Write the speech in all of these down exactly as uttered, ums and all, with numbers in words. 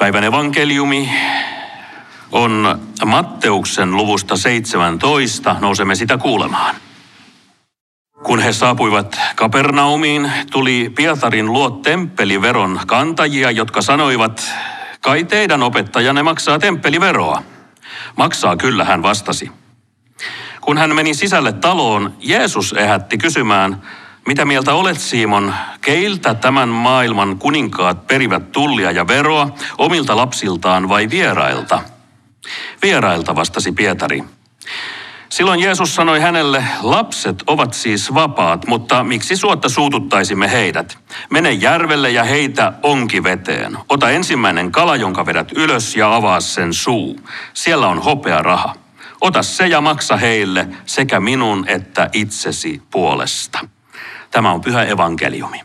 Päivän evankeliumi on Matteuksen luvusta seitsemäntoista. Nousemme sitä kuulemaan. Kun he saapuivat Kapernaumiin, tuli Pietarin luo temppeliveron kantajia, jotka sanoivat, kai teidän opettajanne maksaa temppeliveroa. Maksaa kyllä, hän vastasi. Kun hän meni sisälle taloon, Jeesus ehätti kysymään, mitä mieltä olet, Simon, keiltä tämän maailman kuninkaat perivät tullia ja veroa, omilta lapsiltaan vai vierailta? Vierailta, vastasi Pietari. Silloin Jeesus sanoi hänelle, lapset ovat siis vapaat, mutta miksi suotta suututtaisimme heidät? Mene järvelle ja heitä onkiveteen. Ota ensimmäinen kala, jonka vedät ylös ja avaa sen suu. Siellä on hopea raha. Ota se ja maksa heille sekä minun että itsesi puolesta. Tämä on pyhä evankeliumi.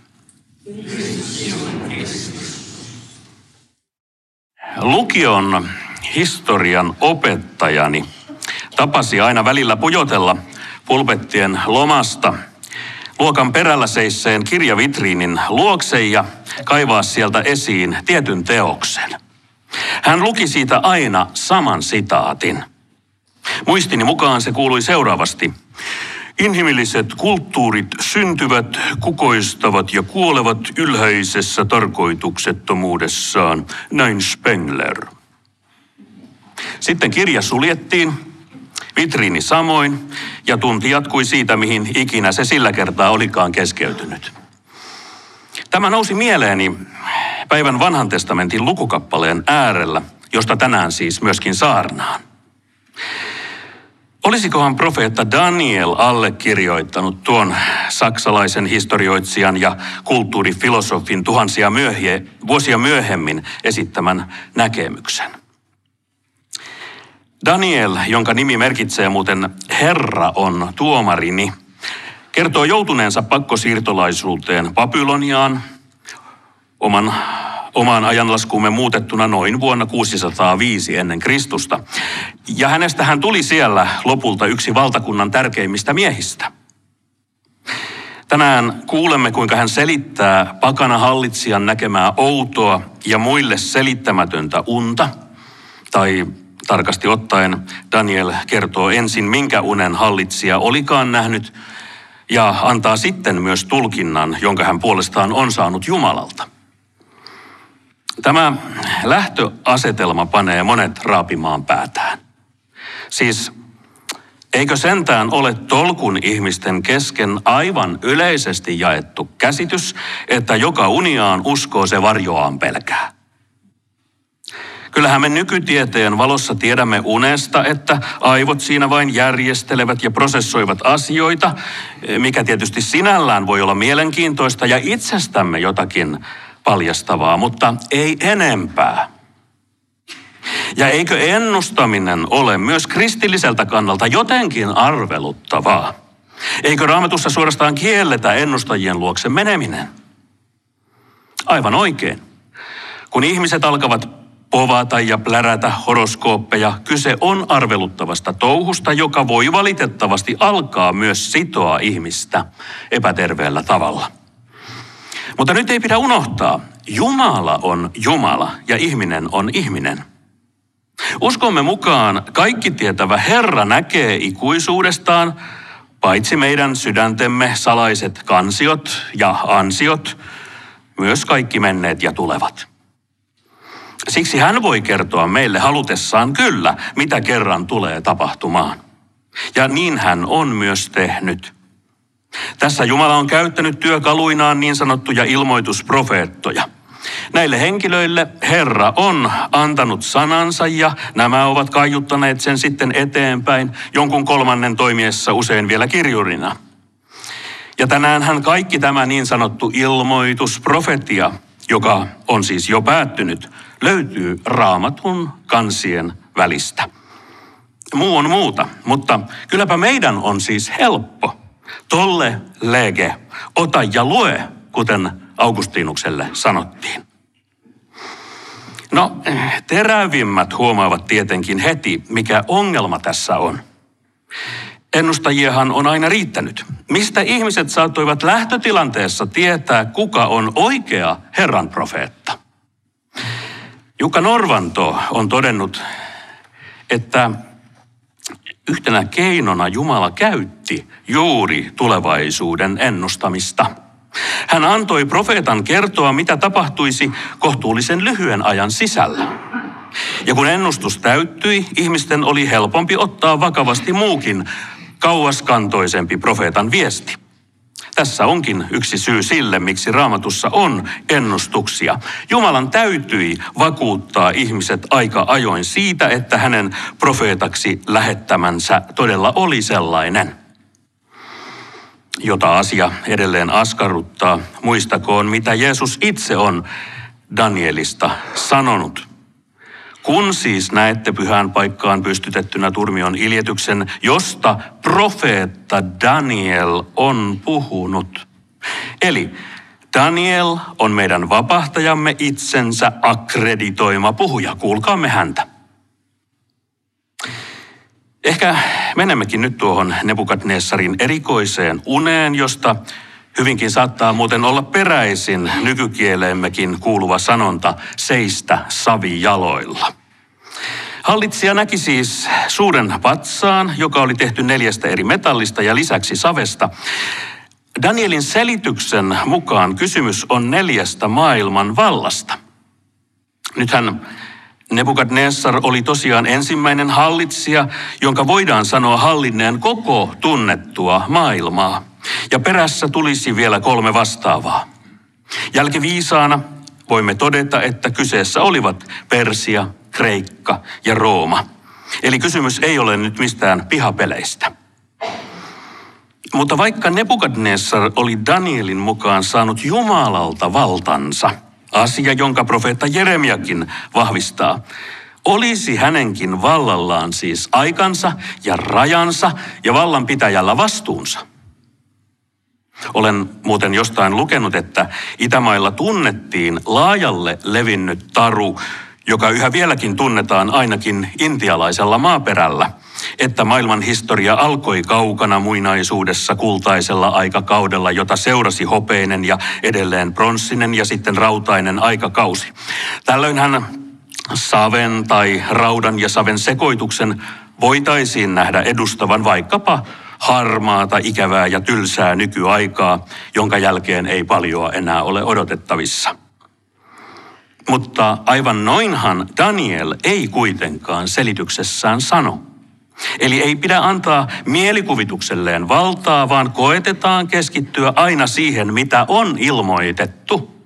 Lukion historian opettajani tapasi aina välillä pujotella pulpettien lomasta luokan perällä seisseen kirjavitriinin luokse ja kaivaa sieltä esiin tietyn teoksen. Hän luki siitä aina saman sitaatin. Muistini mukaan se kuului seuraavasti. Inhimilliset kulttuurit syntyvät, kukoistavat ja kuolevat ylhäisessä tarkoituksettomuudessaan, näin Spengler. Sitten kirja suljettiin, vitriini samoin, ja tunti jatkui siitä, mihin ikinä se sillä kertaa olikaan keskeytynyt. Tämä nousi mieleeni päivän vanhan testamentin lukukappaleen äärellä, josta tänään siis myöskin saarnaan. Olisikohan profeetta Daniel allekirjoittanut tuon saksalaisen historioitsijan ja kulttuurifilosofin tuhansia myöhie, vuosia myöhemmin esittämän näkemyksen? Daniel, jonka nimi merkitsee muuten Herra on tuomarini, kertoo joutuneensa pakkosiirtolaisuuteen Babyloniaan, oman, omaan ajanlaskuumme muutettuna noin vuonna kuusisataaviisi ennen Kristusta. Ja hänestä hän tuli siellä lopulta yksi valtakunnan tärkeimmistä miehistä. Tänään kuulemme, kuinka hän selittää pakana hallitsijan näkemää outoa ja muille selittämätöntä unta, tai tarkasti ottaen Daniel kertoo ensin, minkä unen hallitsija olikaan nähnyt, ja antaa sitten myös tulkinnan, jonka hän puolestaan on saanut Jumalalta. Tämä lähtöasetelma panee monet raapimaan päätään. Siis eikö sentään ole tolkun ihmisten kesken aivan yleisesti jaettu käsitys, että joka uniaan uskoo se varjoaan pelkää? Kyllähän me nykytieteen valossa tiedämme unesta, että aivot siinä vain järjestelevät ja prosessoivat asioita, mikä tietysti sinällään voi olla mielenkiintoista ja itsestämme jotakin paljastavaa, mutta ei enempää. Ja eikö ennustaminen ole myös kristilliseltä kannalta jotenkin arveluttavaa? Eikö Raamatussa suorastaan kielletä ennustajien luokse meneminen? Aivan oikein. Kun ihmiset alkavat povata ja plärätä horoskooppeja, kyse on arveluttavasta touhusta, joka voi valitettavasti alkaa myös sitoa ihmistä epäterveellä tavalla. Mutta nyt ei pidä unohtaa, Jumala on Jumala ja ihminen on ihminen. Uskomme mukaan kaikki tietävä Herra näkee ikuisuudestaan, paitsi meidän sydäntemme salaiset kansiot ja ansiot, myös kaikki menneet ja tulevat. Siksi hän voi kertoa meille halutessaan kyllä, mitä kerran tulee tapahtumaan. Ja niin hän on myös tehnyt. Tässä Jumala on käyttänyt työkaluinaan niin sanottuja ilmoitusprofeettoja. Näille henkilöille Herra on antanut sanansa ja nämä ovat kaiuttaneet sen sitten eteenpäin jonkun kolmannen toimiessa usein vielä kirjurina. Ja tänäänhän kaikki tämä niin sanottu ilmoitusprofetia, joka on siis jo päättynyt, löytyy Raamatun kansien välistä. Muu on muuta, mutta kylläpä meidän on siis helppo. Tolle lege, ota ja lue, kuten Augustinukselle sanottiin. No, terävimmät huomaavat tietenkin heti, mikä ongelma tässä on. Ennustajiahan on aina riittänyt. Mistä ihmiset saattoivat lähtötilanteessa tietää, kuka on oikea Herran profeetta? Jukka Norvanto on todennut, että yhtenä keinona Jumala käytti juuri tulevaisuuden ennustamista. Hän antoi profeetan kertoa, mitä tapahtuisi kohtuullisen lyhyen ajan sisällä. Ja kun ennustus täyttyi, ihmisten oli helpompi ottaa vakavasti muukin kauaskantoisempi profeetan viesti. Tässä onkin yksi syy sille, miksi Raamatussa on ennustuksia. Jumalan täytyi vakuuttaa ihmiset aika ajoin siitä, että hänen profeetaksi lähettämänsä todella oli sellainen. Jota asia edelleen askarruttaa, muistakoon mitä Jeesus itse on Danielista sanonut. Kun siis näette pyhään paikkaan pystytettynä turmion iljetyksen, josta profeetta Daniel on puhunut. Eli Daniel on meidän vapahtajamme itsensä akkreditoima puhuja. Kuulkaamme häntä. Ehkä menemmekin nyt tuohon Nebukadnessarin erikoiseen uneen, josta hyvinkin saattaa muuten olla peräisin nykykieleemmekin kuuluva sanonta seistä savijaloilla. Hallitsija näki siis suuren patsaan, joka oli tehty neljästä eri metallista ja lisäksi savesta. Danielin selityksen mukaan kysymys on neljästä maailman vallasta. Nythän Nebukadnessar oli tosiaan ensimmäinen hallitsija, jonka voidaan sanoa hallinneen koko tunnettua maailmaa. Ja perässä tulisi vielä kolme vastaavaa. Jälkiviisaana voimme todeta, että kyseessä olivat Persia, Kreikka ja Rooma. Eli kysymys ei ole nyt mistään pihapeleistä. Mutta vaikka Nebukadnessar oli Danielin mukaan saanut Jumalalta valtansa, asia jonka profeetta Jeremiakin vahvistaa, olisi hänenkin vallallaan siis aikansa ja rajansa ja vallanpitäjällä vastuunsa. Olen muuten jostain lukenut, että Itämailla tunnettiin laajalle levinnyt taru, joka yhä vieläkin tunnetaan ainakin intialaisella maaperällä, että maailman historia alkoi kaukana muinaisuudessa kultaisella aikakaudella, jota seurasi hopeinen ja edelleen pronssinen ja sitten rautainen aikakausi. Tällöinhän saven tai raudan ja saven sekoituksen voitaisiin nähdä edustavan vaikkapa harmaata, ikävää ja tylsää nykyaikaa, jonka jälkeen ei paljoa enää ole odotettavissa. Mutta aivan noinhan Daniel ei kuitenkaan selityksessään sano. Eli ei pidä antaa mielikuvitukselleen valtaa, vaan koetetaan keskittyä aina siihen, mitä on ilmoitettu.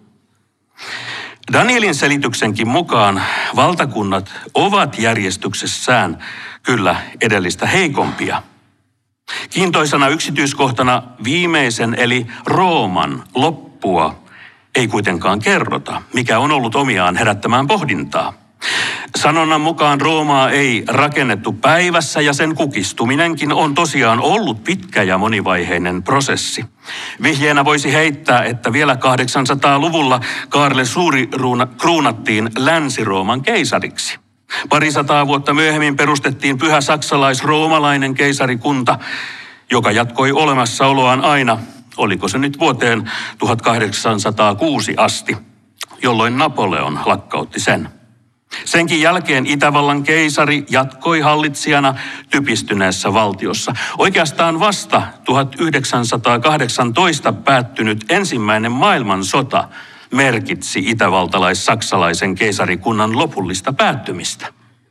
Danielin selityksenkin mukaan valtakunnat ovat järjestyksessään kyllä edellistä heikompia. Kiintoisana yksityiskohtana viimeisen eli Rooman loppua ei kuitenkaan kerrota, mikä on ollut omiaan herättämään pohdintaa. Sanonnan mukaan Roomaa ei rakennettu päivässä ja sen kukistuminenkin on tosiaan ollut pitkä ja monivaiheinen prosessi. Vihjeenä voisi heittää, että vielä kahdeksansataaluvulla Kaarle Suuri kruunattiin Länsi-Rooman keisariksi. Parisataa vuotta myöhemmin perustettiin pyhä saksalais-roomalainen keisarikunta, joka jatkoi olemassaoloaan aina, oliko se nyt vuoteen tuhatkahdeksansataakuusi asti, jolloin Napoleon lakkautti sen. Senkin jälkeen Itävallan keisari jatkoi hallitsijana typistyneessä valtiossa. Oikeastaan vasta tuhatyhdeksänsataakahdeksantoista päättynyt ensimmäinen maailmansota merkitsi itävaltalais-saksalaisen keisarikunnan lopullista päättymistä.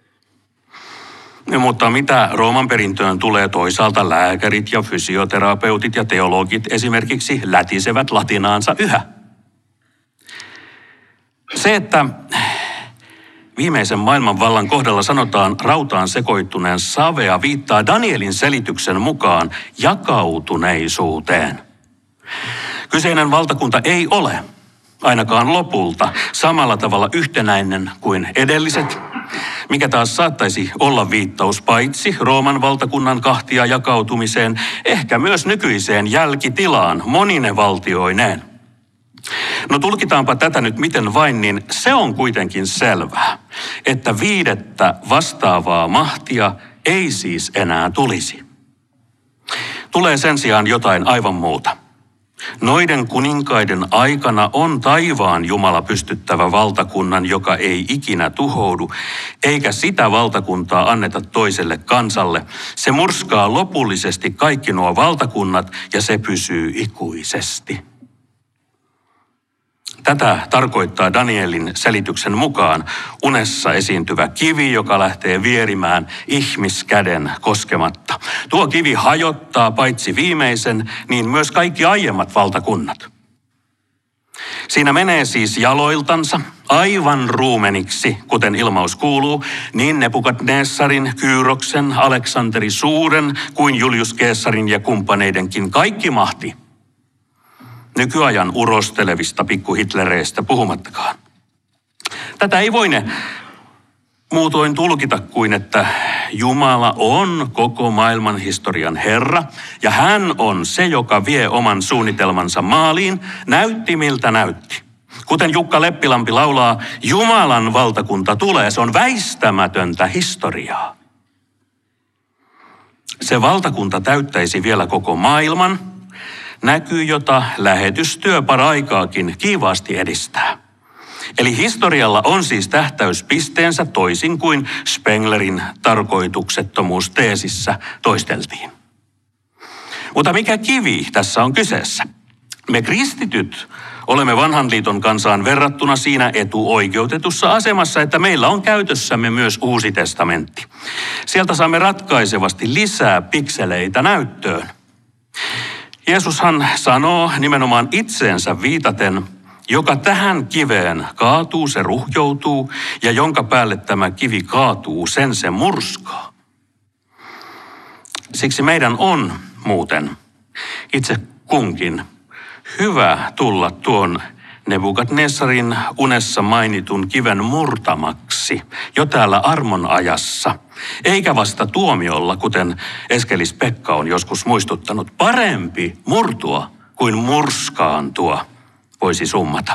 Mutta mitä Rooman perintöön tulee, toisaalta lääkärit ja fysioterapeutit ja teologit esimerkiksi lätisevät latinaansa yhä. Se, että viimeisen maailmanvallan kohdalla sanotaan rautaan sekoittuneen savea, viittaa Danielin selityksen mukaan jakautuneisuuteen. Kyseinen valtakunta ei ole ainakaan lopulta samalla tavalla yhtenäinen kuin edelliset, mikä taas saattaisi olla viittaus paitsi Rooman valtakunnan kahtia jakautumiseen, ehkä myös nykyiseen jälkitilaan monine valtioineen. No tulkitaanpa tätä nyt miten vain, niin se on kuitenkin selvää, että viidettä vastaavaa mahtia ei siis enää tulisi. Tulee sen sijaan jotain aivan muuta. Noiden kuninkaiden aikana on taivaan Jumala pystyttävä valtakunnan, joka ei ikinä tuhoudu, eikä sitä valtakuntaa anneta toiselle kansalle. Se murskaa lopullisesti kaikki nuo valtakunnat ja se pysyy ikuisesti. Tätä tarkoittaa Danielin selityksen mukaan unessa esiintyvä kivi, joka lähtee vierimään ihmiskäden koskematta. Tuo kivi hajottaa paitsi viimeisen, niin myös kaikki aiemmat valtakunnat. Siinä menee siis jaloiltansa aivan ruumeniksi, kuten ilmaus kuuluu, niin Nebukadnessarin, Kyyroksen, Aleksanteri Suuren kuin Julius Caesarin ja kumppaneidenkin kaikki mahti. Nykyajan urostelevista pikkuhitlereistä puhumattakaan. Tätä ei voine muutoin tulkita kuin, että Jumala on koko maailman historian Herra ja hän on se, joka vie oman suunnitelmansa maaliin, näytti miltä näytti. Kuten Jukka Leppilampi laulaa, Jumalan valtakunta tulee, se on väistämätöntä historiaa. Se valtakunta täyttäisi vielä koko maailman, näkyy, jota lähetystyö paraikaakin kiivaasti edistää. Eli historialla on siis tähtäyspisteensä toisin kuin Spenglerin tarkoituksettomuusteesissä toisteltiin. Mutta mikä kivi tässä on kyseessä? Me kristityt olemme vanhan liiton kansaan verrattuna siinä etuoikeutetussa asemassa, että meillä on käytössämme myös Uusi testamentti. Sieltä saamme ratkaisevasti lisää pikseleitä näyttöön. Jeesushan sanoo nimenomaan itseensä viitaten, joka tähän kiveen kaatuu, se ruhjoutuu, ja jonka päälle tämä kivi kaatuu, sen se murskaa. Siksi meidän on muuten itse kunkin hyvä tulla tuon Nebukadnessarin unessa mainitun kiven murtamaksi jo täällä armon ajassa, eikä vasta tuomiolla, kuten Eskelis Pekka on joskus muistuttanut. Parempi murtua kuin murskaantua, voisi summata.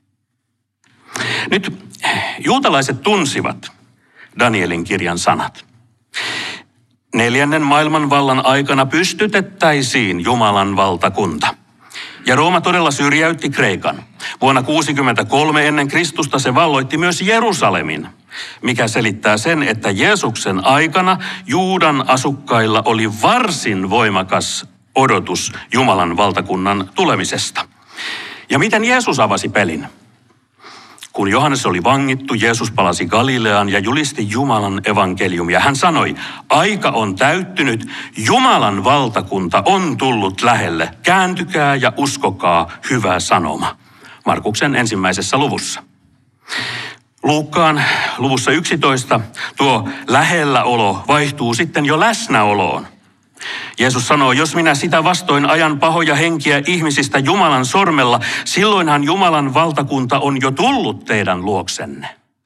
Nyt juutalaiset tunsivat Danielin kirjan sanat. Neljännen maailmanvallan aikana pystytettäisiin Jumalan valtakunta. Ja Rooma todella syrjäytti Kreikan. Vuonna kuusikymmentäkolme ennen Kristusta se valloitti myös Jerusalemin, mikä selittää sen, että Jeesuksen aikana Juudan asukkailla oli varsin voimakas odotus Jumalan valtakunnan tulemisesta. Ja miten Jeesus avasi pelin? Kun Johannes oli vangittu, Jeesus palasi Galileaan ja julisti Jumalan evankeliumia. Hän sanoi, aika on täyttynyt, Jumalan valtakunta on tullut lähelle. Kääntykää ja uskokaa hyvä sanoma. Markuksen ensimmäisessä luvussa. Luukkaan luvussa yksitoista tuo lähelläolo vaihtuu sitten jo läsnäoloon. Jeesus sanoo, jos minä sitä vastoin ajan pahoja henkiä ihmisistä Jumalan sormella, silloinhan Jumalan valtakunta on jo tullut teidän luoksenne.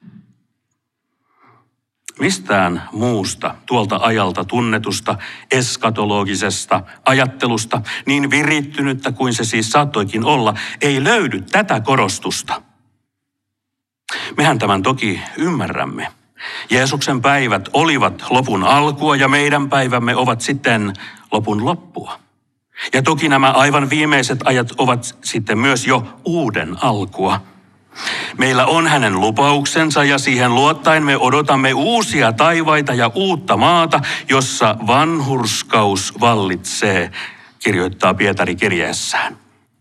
Mistään muusta tuolta ajalta tunnetusta eskatologisesta ajattelusta, niin virittynyttä kuin se siis saattoikin olla, ei löydy tätä korostusta. Mehän tämän toki ymmärrämme. Jeesuksen päivät olivat lopun alkua ja meidän päivämme ovat sitten lopun loppua. Ja toki nämä aivan viimeiset ajat ovat sitten myös jo uuden alkua. Meillä on hänen lupauksensa ja siihen luottaen me odotamme uusia taivaita ja uutta maata, jossa vanhurskaus vallitsee, kirjoittaa Pietari kirjeessään.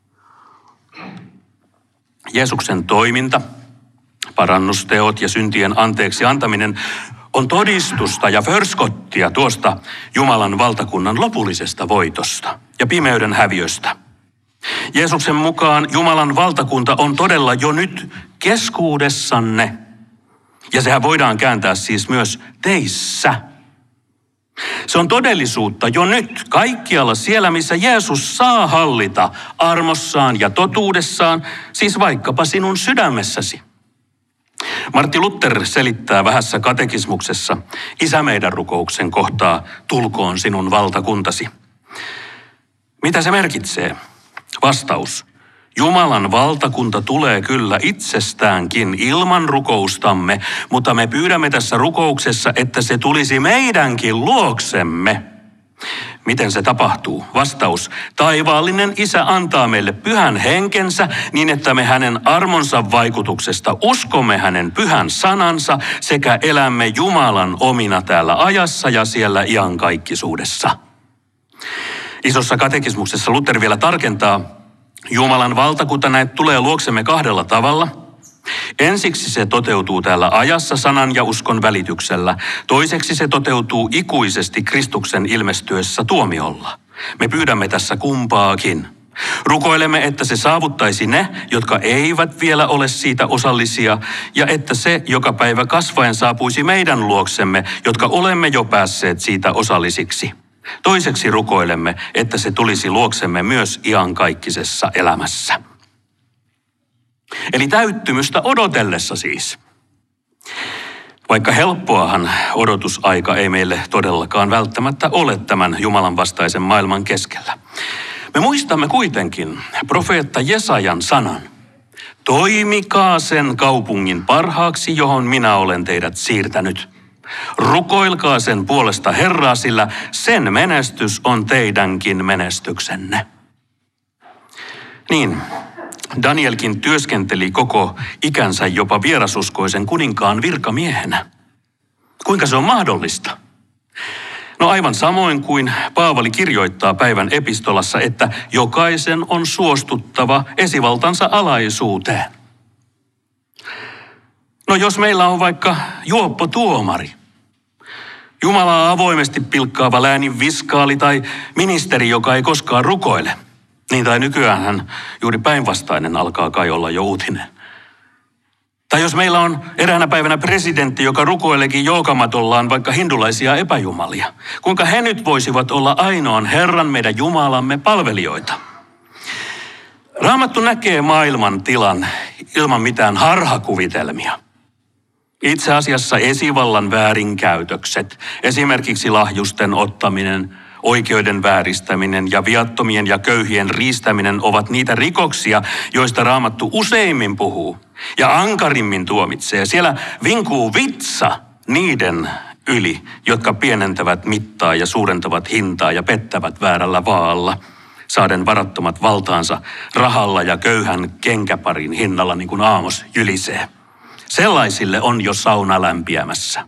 Jeesuksen toiminta, parannusteot ja syntien anteeksi antaminen on todistusta ja förskottia tuosta Jumalan valtakunnan lopullisesta voitosta ja pimeyden häviöstä. Jeesuksen mukaan Jumalan valtakunta on todella jo nyt keskuudessanne. Ja sehän voidaan kääntää siis myös teissä. Se on todellisuutta jo nyt kaikkialla siellä, missä Jeesus saa hallita armossaan ja totuudessaan, siis vaikkapa sinun sydämessäsi. Martti Luther selittää vähässä katekismuksessa Isä meidän rukouksen kohtaa tulkoon sinun valtakuntasi. Mitä se merkitsee? Vastaus. Jumalan valtakunta tulee kyllä itsestäänkin ilman rukoustamme, mutta me pyydämme tässä rukouksessa, että se tulisi meidänkin luoksemme. Miten se tapahtuu? Vastaus. Taivaallinen Isä antaa meille pyhän henkensä niin, että me hänen armonsa vaikutuksesta uskomme hänen pyhän sanansa sekä elämme Jumalan omina täällä ajassa ja siellä iankaikkisuudessa. Isossa katekismuksessa Luther vielä tarkentaa, Jumalan valtakunta näet tulee luoksemme kahdella tavalla. Ensiksi se toteutuu täällä ajassa sanan ja uskon välityksellä. Toiseksi se toteutuu ikuisesti Kristuksen ilmestyessä tuomiolla. Me pyydämme tässä kumpaakin. Rukoilemme, että se saavuttaisi ne, jotka eivät vielä ole siitä osallisia, ja että se joka päivä kasvaen saapuisi meidän luoksemme, jotka olemme jo päässeet siitä osallisiksi. Toiseksi rukoilemme, että se tulisi luoksemme myös iankaikkisessa elämässä. Eli täyttymystä odotellessa siis. Vaikka helppoahan odotusaika ei meille todellakaan välttämättä ole tämän Jumalan vastaisen maailman keskellä. Me muistamme kuitenkin profeetta Jesajan sanan. Toimikaa sen kaupungin parhaaksi, johon minä olen teidät siirtänyt. Rukoilkaa sen puolesta Herraa, sillä sen menestys on teidänkin menestyksenne. Niin, Danielkin työskenteli koko ikänsä jopa vierasuskoisen kuninkaan virkamiehenä. Kuinka se on mahdollista? No aivan samoin kuin Paavali kirjoittaa päivän epistolassa, että jokaisen on suostuttava esivaltansa alaisuuteen. No jos meillä on vaikka juoppo tuomari, Jumalaa avoimesti pilkkaava läänin viskaali tai ministeri, joka ei koskaan rukoile, niin tai nykyäänhän juuri päinvastainen alkaa kai olla jo uutinen. Tai jos meillä on eräänä päivänä presidentti, joka rukoileekin joogamatollaan vaikka hindulaisia epäjumalia, kuinka he nyt voisivat olla ainoan Herran meidän Jumalamme palvelijoita? Raamattu näkee maailman tilan ilman mitään harhakuvitelmia. Itse asiassa esivallan väärinkäytökset, esimerkiksi lahjusten ottaminen, oikeuden vääristäminen ja viattomien ja köyhien riistäminen ovat niitä rikoksia, joista Raamattu useimmin puhuu ja ankarimmin tuomitsee. Siellä vinkuu vitsa niiden yli, jotka pienentävät mittaa ja suurentavat hintaa ja pettävät väärällä vaalla, saaden varattomat valtaansa rahalla ja köyhän kenkäparin hinnalla, niin kuin Aamos jylisee. Sellaisille on jo sauna lämpiämässä.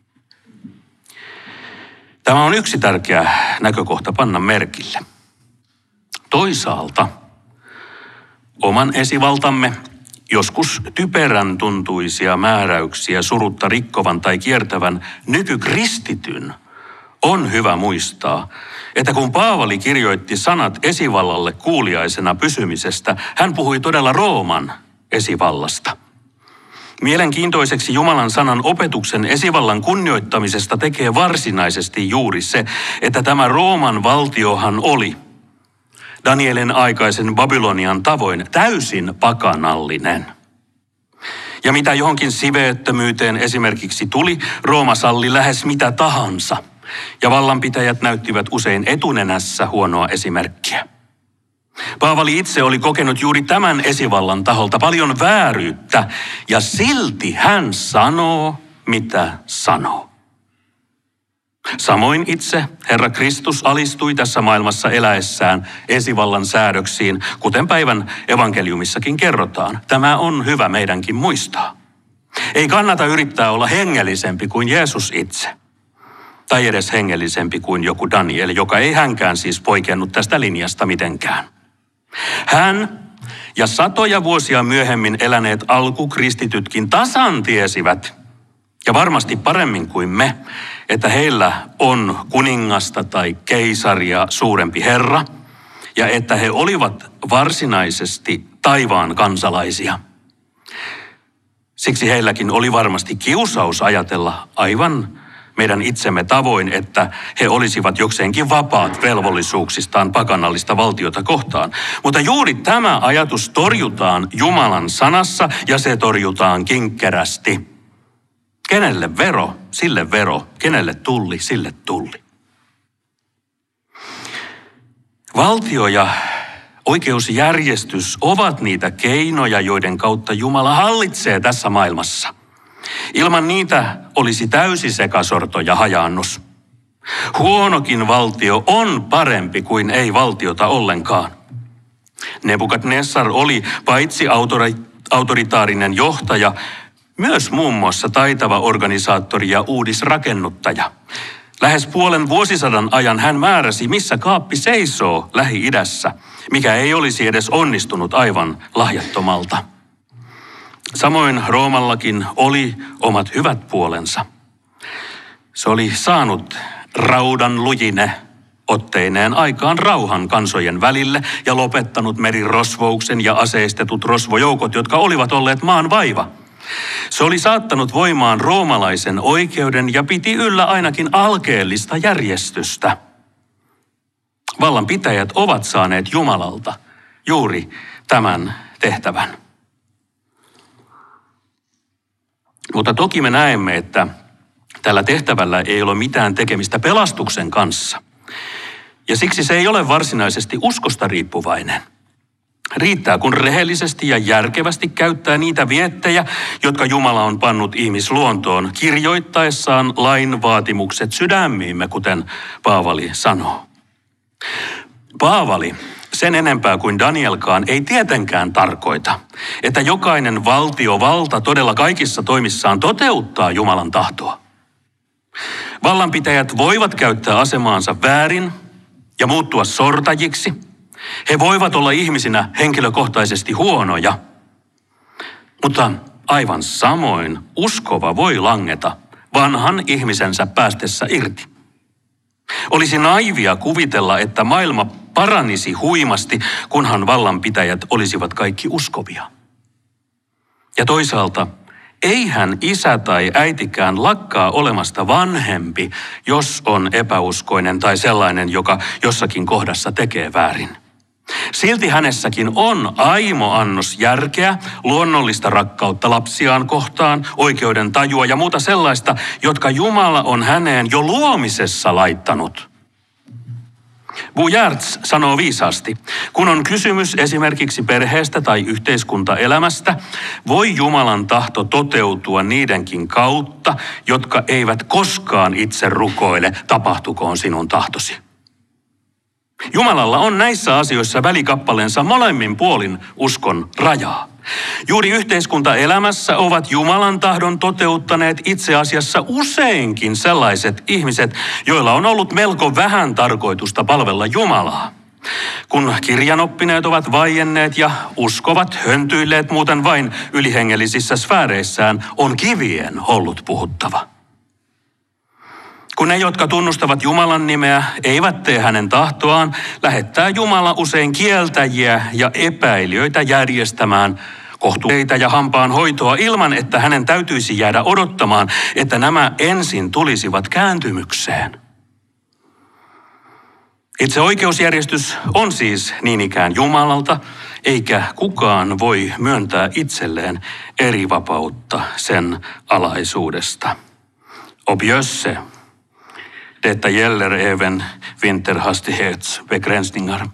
Tämä on yksi tärkeä näkökohta panna merkille. Toisaalta oman esivaltamme joskus typerän tuntuisia määräyksiä surutta rikkovan tai kiertävän nykykristityn on hyvä muistaa, että kun Paavali kirjoitti sanat esivallalle kuuliaisena pysymisestä, hän puhui todella Rooman esivallasta. Mielenkiintoiseksi Jumalan sanan opetuksen esivallan kunnioittamisesta tekee varsinaisesti juuri se, että tämä Rooman valtiohan oli Danielin aikaisen Babylonian tavoin täysin pakanallinen. Ja mitä johonkin siveettömyyteen esimerkiksi tuli, Rooma salli lähes mitä tahansa. Ja vallanpitäjät näyttivät usein etunenässä huonoa esimerkkiä. Paavali itse oli kokenut juuri tämän esivallan taholta paljon vääryyttä, ja silti hän sanoo, mitä sanoo. Samoin itse Herra Kristus alistui tässä maailmassa eläessään esivallan säädöksiin, kuten päivän evankeliumissakin kerrotaan. Tämä on hyvä meidänkin muistaa. Ei kannata yrittää olla hengellisempi kuin Jeesus itse. Tai edes hengellisempi kuin joku Daniel, joka ei hänkään siis poikennut tästä linjasta mitenkään. Hän ja satoja vuosia myöhemmin eläneet alkukristitytkin tasan tiesivät, ja varmasti paremmin kuin me, että heillä on kuningasta tai keisaria suurempi Herra, ja että he olivat varsinaisesti taivaan kansalaisia. Siksi heilläkin oli varmasti kiusaus ajatella aivan meidän itsemme tavoin, että he olisivat jokseenkin vapaat velvollisuuksistaan pakanallista valtiota kohtaan. Mutta juuri tämä ajatus torjutaan Jumalan sanassa, ja se torjutaan kinkkerästi. Kenelle vero, sille vero. Kenelle tulli, sille tulli. Valtio ja oikeusjärjestys ovat niitä keinoja, joiden kautta Jumala hallitsee tässä maailmassa. Ilman niitä olisi täysi sekasorto ja hajaannus. Huonokin valtio on parempi kuin ei valtiota ollenkaan. Nebukadnessar oli paitsi autori- autoritaarinen johtaja, myös muun muassa taitava organisaattori ja uudisrakennuttaja. Lähes puolen vuosisadan ajan hän määräsi, missä kaappi seisoo Lähi-idässä, mikä ei olisi edes onnistunut aivan lahjattomalta. Samoin Roomallakin oli omat hyvät puolensa. Se oli saanut raudan lujine otteineen aikaan rauhan kansojen välille ja lopettanut merirosvouksen ja aseistetut rosvojoukot, jotka olivat olleet maan vaiva. Se oli saattanut voimaan roomalaisen oikeuden ja piti yllä ainakin alkeellista järjestystä. Vallanpitäjät ovat saaneet Jumalalta juuri tämän tehtävän. Mutta toki me näemme, että tällä tehtävällä ei ole mitään tekemistä pelastuksen kanssa. Ja siksi se ei ole varsinaisesti uskosta riippuvainen. Riittää, kun rehellisesti ja järkevästi käyttää niitä viettejä, jotka Jumala on pannut ihmisluontoon, kirjoittaessaan lain vaatimukset sydämiimme, kuten Paavali sanoo. Paavali, sen enempää kuin Danielkaan, ei tietenkään tarkoita, että jokainen valtiovalta todella kaikissa toimissaan toteuttaa Jumalan tahtoa. Vallanpitäjät voivat käyttää asemaansa väärin ja muuttua sortajiksi. He voivat olla ihmisinä henkilökohtaisesti huonoja, mutta aivan samoin uskova voi langeta vanhan ihmisensä päästessä irti. Olisi naivia kuvitella, että maailma paranisi huimasti, kunhan vallanpitäjät olisivat kaikki uskovia. Ja toisaalta, eihän isä tai äitikään lakkaa olemasta vanhempi, jos on epäuskoinen tai sellainen, joka jossakin kohdassa tekee väärin. Silti hänessäkin on aimo annos järkeä, luonnollista rakkautta lapsiaan kohtaan, oikeuden tajua ja muuta sellaista, jotka Jumala on häneen jo luomisessa laittanut. Bouillards sanoo viisaasti, kun on kysymys esimerkiksi perheestä tai yhteiskuntaelämästä, voi Jumalan tahto toteutua niidenkin kautta, jotka eivät koskaan itse rukoile, tapahtukoon sinun tahtosi. Jumalalla on näissä asioissa välikappaleensa molemmin puolin uskon rajaa. Juuri yhteiskuntaelämässä ovat Jumalan tahdon toteuttaneet itse asiassa useinkin sellaiset ihmiset, joilla on ollut melko vähän tarkoitusta palvella Jumalaa. Kun kirjanoppineet ovat vaienneet ja uskovat höntyilleet muuten vain ylihengellisissä sfääreissään, on kivien ollut puhuttava. Kun ne, jotka tunnustavat Jumalan nimeä, eivät tee hänen tahtoaan, lähettää Jumala usein kieltäjiä ja epäilijöitä järjestämään kohtueita ja hampaan hoitoa ilman, että hänen täytyisi jäädä odottamaan, että nämä ensin tulisivat kääntymykseen. Itse oikeusjärjestys on siis niin ikään Jumalalta, eikä kukaan voi myöntää itselleen eri vapautta sen alaisuudesta. Objösse. Detta gäller även vinterhastighetsbegränsningar.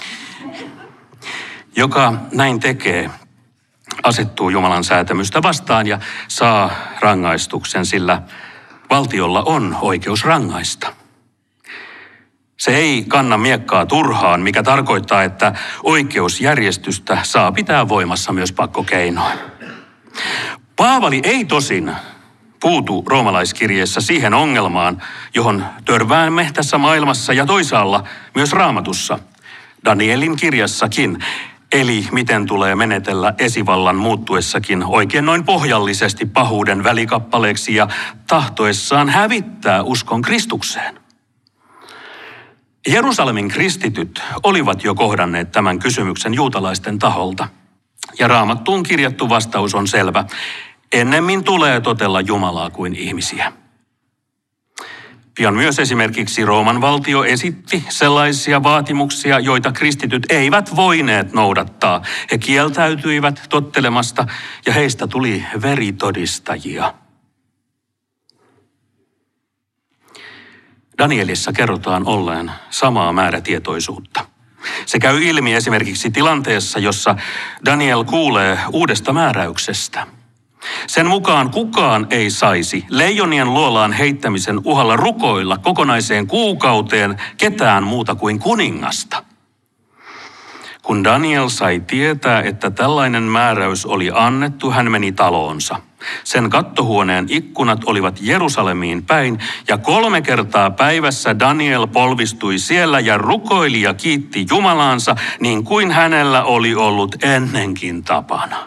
Joka näin tekee, asettuu Jumalan säätämystä vastaan ja saa rangaistuksen, sillä valtiolla on oikeus rangaista. Se ei kanna miekkaa turhaan, mikä tarkoittaa, että oikeusjärjestystä saa pitää voimassa myös pakkokeinoin. Paavali ei tosin puutu roomalaiskirjeessä siihen ongelmaan, johon törmäämme tässä maailmassa ja toisaalla myös Raamatussa, Danielin kirjassakin, eli miten tulee menetellä esivallan muuttuessakin oikein noin pohjallisesti pahuuden välikappaleeksi ja tahtoessaan hävittää uskon Kristukseen. Jerusalemin kristityt olivat jo kohdanneet tämän kysymyksen juutalaisten taholta, ja Raamattuun kirjattu vastaus on selvä. Ennemmin tulee totella Jumalaa kuin ihmisiä. Pian myös esimerkiksi Rooman valtio esitti sellaisia vaatimuksia, joita kristityt eivät voineet noudattaa. He kieltäytyivät tottelemasta ja heistä tuli veritodistajia. Danielissa kerrotaan olleen samaa määrätietoisuutta. Se käy ilmi esimerkiksi tilanteessa, jossa Daniel kuulee uudesta määräyksestä. Sen mukaan kukaan ei saisi leijonien luolaan heittämisen uhalla rukoilla kokonaiseen kuukauteen ketään muuta kuin kuningasta. Kun Daniel sai tietää, että tällainen määräys oli annettu, hän meni taloonsa. Sen kattohuoneen ikkunat olivat Jerusalemiin päin, ja kolme kertaa päivässä Daniel polvistui siellä ja rukoili ja kiitti Jumalaansa, niin kuin hänellä oli ollut ennenkin tapana.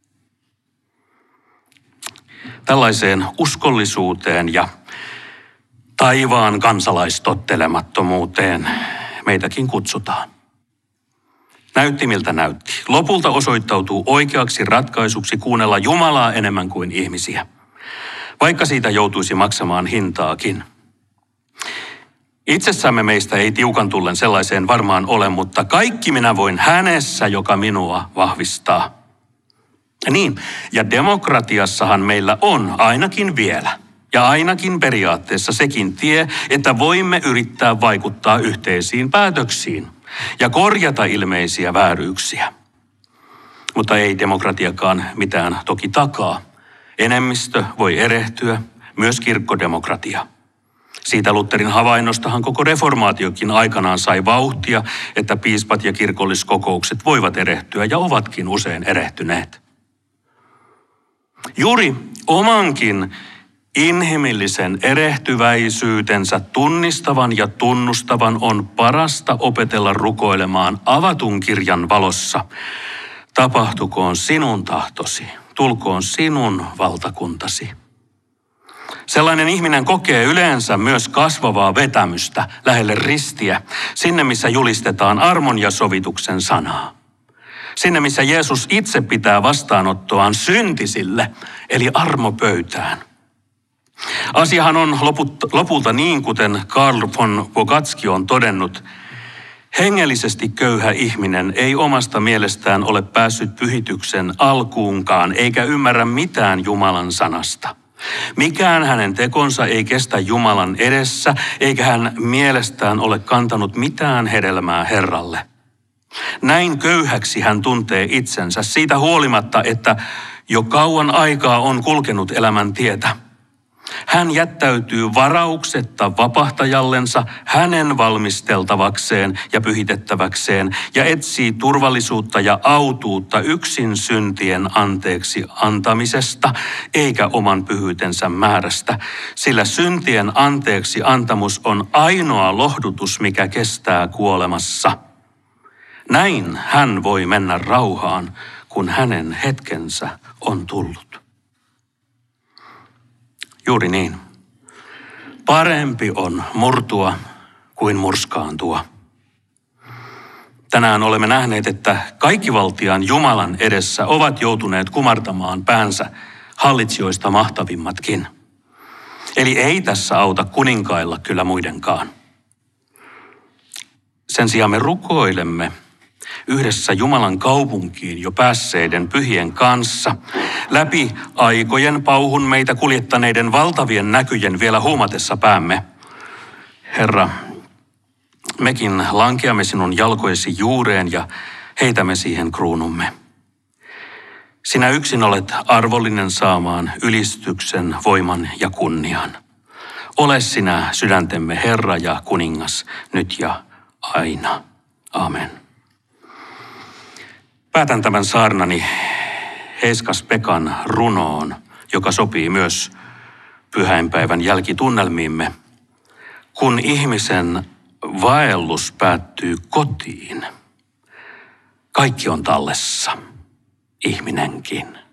Tällaiseen uskollisuuteen ja taivaan kansalaistottelemattomuuteen meitäkin kutsutaan. Näytti miltä näytti. Lopulta osoittautuu oikeaksi ratkaisuksi kuunnella Jumalaa enemmän kuin ihmisiä, vaikka siitä joutuisi maksamaan hintaakin. Itsessämme meistä ei tiukan tullen sellaiseen varmaan ole, mutta kaikki minä voin hänessä, joka minua vahvistaa. Niin, ja demokratiassahan meillä on ainakin vielä, ja ainakin periaatteessa sekin tie, että voimme yrittää vaikuttaa yhteisiin päätöksiin ja korjata ilmeisiä vääryyksiä. Mutta ei demokratiakaan mitään toki takaa. Enemmistö voi erehtyä, myös kirkkodemokratia. Siitä Lutherin havainnostahan koko reformaatiokin aikanaan sai vauhtia, että piispat ja kirkolliskokoukset voivat erehtyä ja ovatkin usein erehtyneet. Juuri omankin inhimillisen erehtyväisyytensä tunnistavan ja tunnustavan on parasta opetella rukoilemaan avatun kirjan valossa. Tapahtukoon sinun tahtosi, tulkoon sinun valtakuntasi. Sellainen ihminen kokee yleensä myös kasvavaa vetämystä lähelle ristiä, sinne missä julistetaan armon ja sovituksen sanaa. Sinne missä Jeesus itse pitää vastaanottoaan syntisille, eli armopöytään. Asiahan on lopulta niin, kuten Karl von Bogatski on todennut. Hengellisesti köyhä ihminen ei omasta mielestään ole päässyt pyhityksen alkuunkaan, eikä ymmärrä mitään Jumalan sanasta. Mikään hänen tekonsa ei kestä Jumalan edessä, eikä hän mielestään ole kantanut mitään hedelmää Herralle. Näin köyhäksi hän tuntee itsensä siitä huolimatta, että jo kauan aikaa on kulkenut elämän tietä. Hän jättäytyy varauksetta vapahtajallensa hänen valmisteltavakseen ja pyhitettäväkseen ja etsii turvallisuutta ja autuutta yksin syntien anteeksi antamisesta eikä oman pyhyytensä määrästä, sillä syntien anteeksi antamus on ainoa lohdutus, mikä kestää kuolemassa. Näin hän voi mennä rauhaan, kun hänen hetkensä on tullut. Juuri niin. Parempi on murtua kuin murskaantua. Tänään olemme nähneet, että kaikkivaltiaan Jumalan edessä ovat joutuneet kumartamaan päänsä hallitsijoista mahtavimmatkin. Eli ei tässä auta kuninkailla kyllä muidenkaan. Sen sijaan me rukoilemme yhdessä Jumalan kaupunkiin jo päässeiden pyhien kanssa, läpi aikojen pauhun meitä kuljettaneiden valtavien näkyjen vielä huumatessa päämme. Herra, mekin lankeamme sinun jalkoisi juureen ja heitämme siihen kruunumme. Sinä yksin olet arvollinen saamaan ylistyksen, voiman ja kunnian. Ole sinä sydäntemme Herra ja kuningas nyt ja aina. Amen. Päätän tämän saarnani Heiskas-Pekan runoon, joka sopii myös pyhäinpäivän jälkitunnelmiimme. Kun ihmisen vaellus päättyy kotiin, kaikki on tallessa, ihminenkin.